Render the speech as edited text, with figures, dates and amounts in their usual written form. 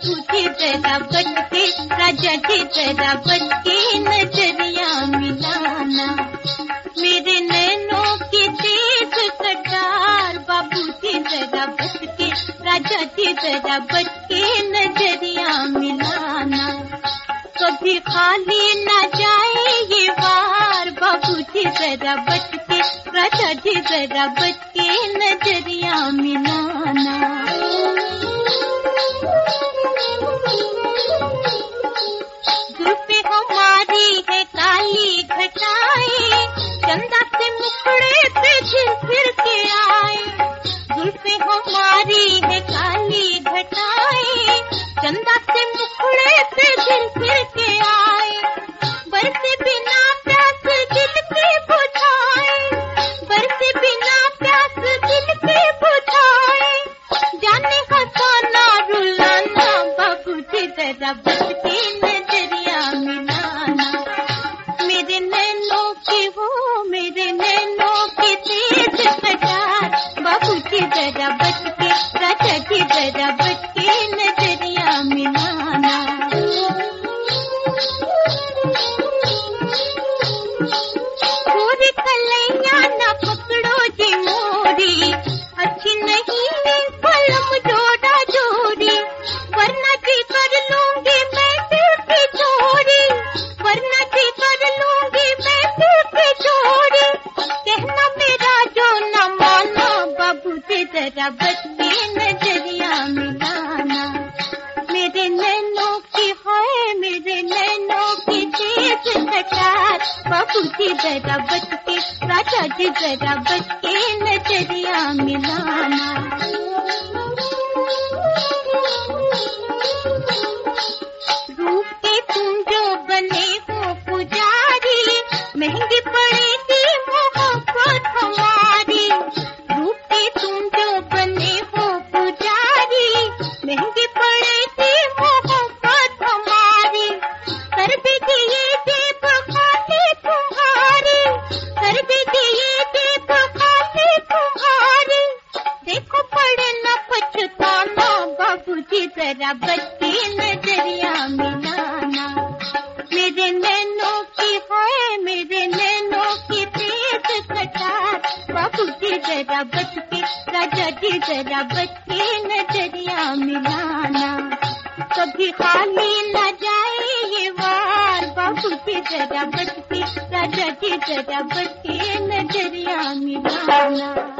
बाबू जी जरा बच के, राजा जी जरा बच के नजरिया मिलाना। मेरे नैनों की तेज कटार, बाबू जी जरा बच के, राजा जी जरा बच के नजरिया मिलाना। कभी खाली न जाए ये वार, बाबू जी जरा बच के, राजा जी जरा बच के नजरिया मिलाना। जुल्फे हमारी है काली घटाएं, चंदा से मुखड़े पे झिर के आए। जुल्फे हमारी है काली घटाएं, चंदा से मुखड़े पे झिर के आए। बरसे बिना प्यास दिल के बुझाए, बरसे बिना प्यास दिल के बुझाए। जाने हंसाना रुलाना, बाबू जी जरा बच के नजरिया मिलाना। मेरे नैनों की वो, मेरे नैनों की तेज कटार, बाबू जी जरा बच के, राजा जी जरा बच के नजरिया मिलाना। पूरी कलैया न पकड़ो जी मोरी, अच्छी नहीं पलम जोड़ा जोड़ी। वरना जी कर लूंगी मैं दिल की चोरी, वरना जी कर लूंगी मैं दिल की चोरी। कहना मेरा जो न माना, बाबू जी जरा बच के नजरिया मिलाना। मेरे नैनों की है, मेरे नैनों की तेज कटार, बाबू जी जरा बच के, राजा जी जरा बच के नजरिया मिलाना। रूप के तुम जो बने हो पुजारी, महंगी पड़ेगी मोहब्बत हमारी। रूप के तुम जो बने हो पुजारी, महंगी पड़ेगी मोहब्बत हमारी। कर भी दिए देव खाते तुम्हारी, कर भी दिए देव खाते तुम्हारी। देखो पड़े न पछताना, बाबू जी जरा बच के नजरिया मिलाना। मेरे नैनों की है, मेरे नैनों की तेज कटार, बाबू जी जरा बच के, राजा जी जरा बच के नजरिया मिलाना। कभी खाली न जाए ये वार, बाबू जी जरा बच के, राजा जी जरा बच के नजरिया मिलाना।